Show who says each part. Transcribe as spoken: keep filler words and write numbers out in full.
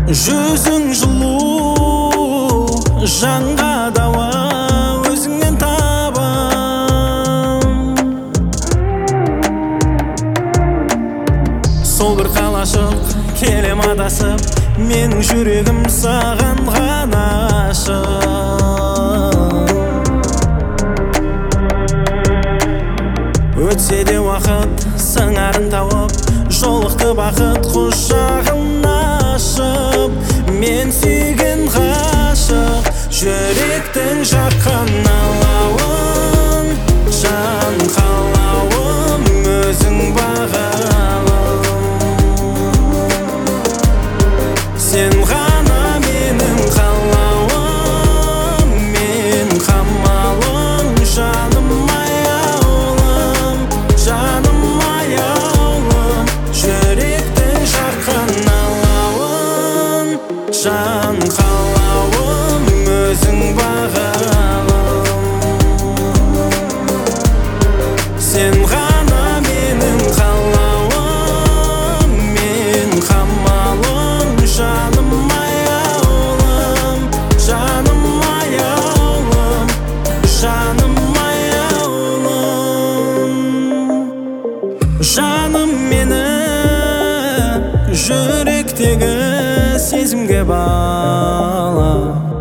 Speaker 1: Жүзің жылу, жанға дауа, өзіңнен табам. Сол бір қалашық келем адасып, менің жүрегім саған ғана ашық. Өтсе де уақыт сыңарын тауып, жолықты бақыт құшағын ашып. Мен сүйген ғашық, жүректің жаққан алауын, жан қалауым өзің бағалым. Сен ғана менің қалауым, мен қамалым, жаным аяулым, жаным аяулым. Жүректің жаққан алауын, жан қалауым өзің бағалым. Сен ғана менің қалауым, мен қамалым, жаным аяулым, жаным аяулым, жаным аяулым. Жаным мені жүректегі сезімге бала.